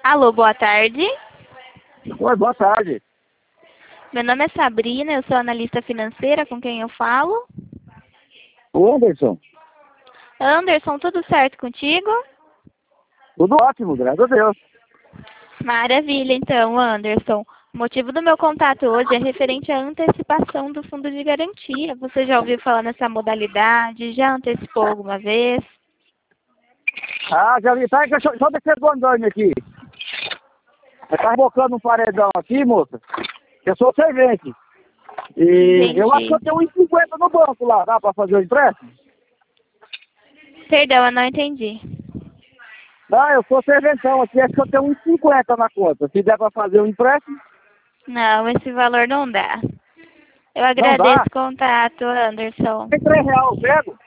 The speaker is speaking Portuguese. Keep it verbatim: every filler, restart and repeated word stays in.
Alô, boa tarde. Oi, boa tarde. Meu nome é Sabrina, eu sou analista financeira, com quem eu falo? O Anderson. Anderson, tudo certo contigo? Tudo ótimo, graças a Deus. Maravilha, então, Anderson. O motivo do meu contato hoje é referente à antecipação do fundo de garantia. Você já ouviu falar nessa modalidade? Já antecipou alguma vez? Ah, já vi. Tá, deixa, deixa eu descer do andame aqui. Eu tá rebocando um paredão aqui, moça. Eu sou servente. E Entendi. eu acho que eu tenho um e cinquenta no banco lá, dá pra fazer o empréstimo? Perdão, eu não entendi. Não, eu sou serventão aqui, acho que eu tenho um e cinquenta na conta. Se der pra fazer o empréstimo, Não, esse valor não dá. Eu não agradeço dá. o contato, Anderson. Tem três reais eu pego.